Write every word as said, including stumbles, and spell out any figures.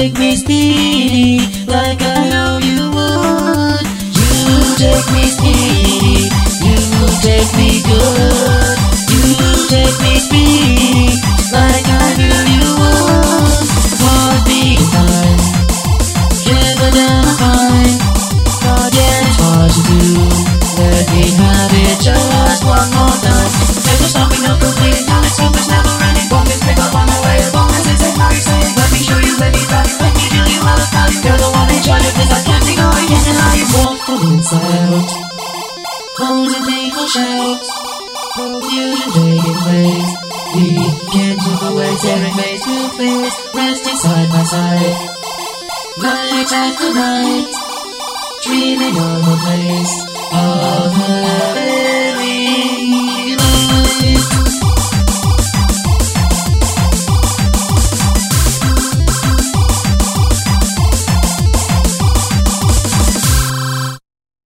take me speedy, like I know you would. You take me speedy, you take me good. You take me speedy, like I knew you would. Heartbeat time, shiver down my spine. God, yeah, it's hard to do. Let me have it just one more time. There's no stopping, no completing. Now it's so much never ending. Won't miss pick up on the way. Won't miss it, say how you say. Let me show you, let me back. Let me feel you all about you. You're the one in charge of this. I can't ignore it. And how you walk the inside out. Holding people shout. Confusion taking place. We can't move away, staring face to face. Resting side by side. Night after night. Dreaming of a place of her.